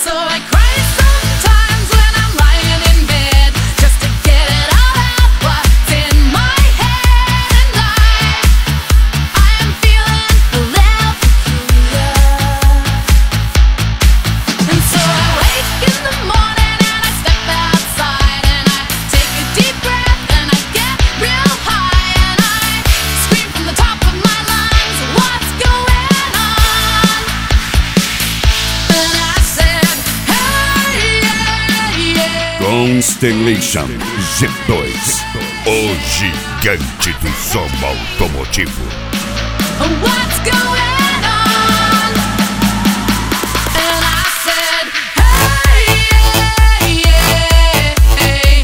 So I cry sometimes when I'm lying in bed, just to get it all out what's in my head. And I am feeling a little peculiar. And so I wake in the morning and I step outside and I take a deep breath and I get real high and I scream from the top of my lungs, what's going on? And I said, hey, yeah, yeah. Constellation Z2, o gigante do som automotivo. What's going on? And I said, hey, yeah, yeah, hey,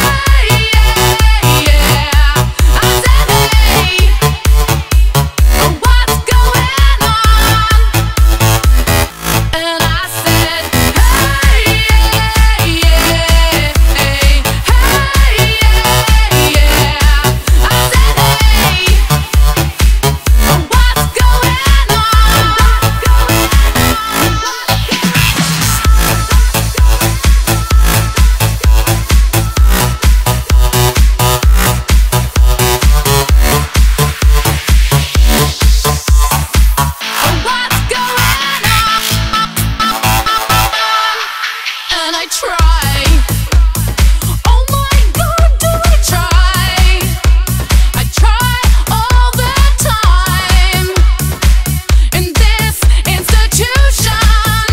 yeah, yeah. I said, hey, what's going on? And I said, hey, yeah, yeah, hey, yeah, yeah. I said, hey, what's going on? What's going on? And I try. Oh my God, do I try? I try all the time in this institution.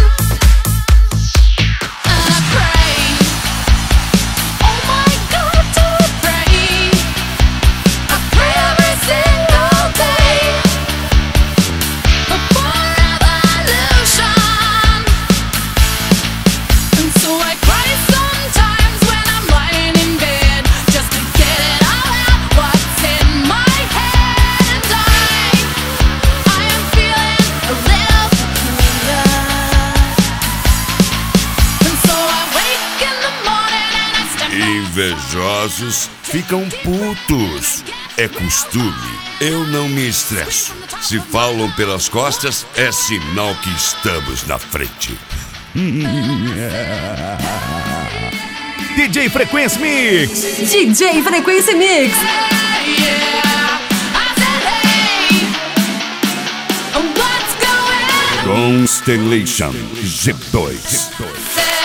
And I pray. Oh my God, do I pray? I pray every single day for revolution. And so I cry sometimes when I'm lying in bed, just to get it all out what's in my head. And I am feeling a little peculiar. And so I wake in the morning and I step Invejosos ficam putos. É costume. Eu não me estresso. Se falam pelas costas, é sinal que estamos na frente. DJ Frequência Mix. DJ Frequência Mix. yeah. I said, hey, what's going on? Constellation Z2. Said,